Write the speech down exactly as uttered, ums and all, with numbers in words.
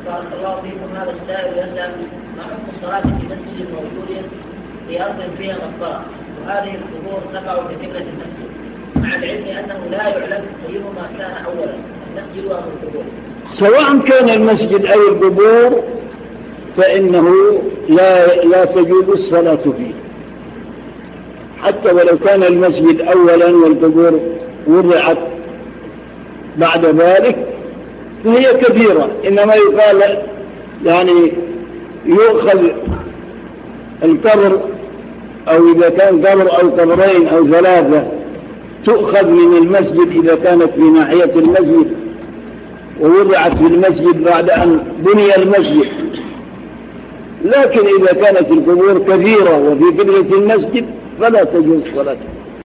بارك الله فيكم. هذا السائل يسأل ما حكم الصلاة في مسجد موجود في أرض فيها مقبرة وهذه القبور تقع في قبلة المسجد مع العلم أنه لا يعلم أيهما كان أولا المسجد أو القبور؟ سواء كان المسجد أو القبور فإنه لا لا تجوز الصلاة فيه، حتى ولو كان المسجد أولا والقبور وضعت بعد ذلك فهي كثيرة. إنما يقال يعني يؤخذ القبر، أو إذا كان قبر أو قبرين أو ثلاثة تؤخذ من المسجد إذا كانت في ناحية المسجد ووضعت في المسجد بعد أن بني المسجد. لكن إذا كانت القبور كثيرة وفي قبلة المسجد فلا تجوز صلاته.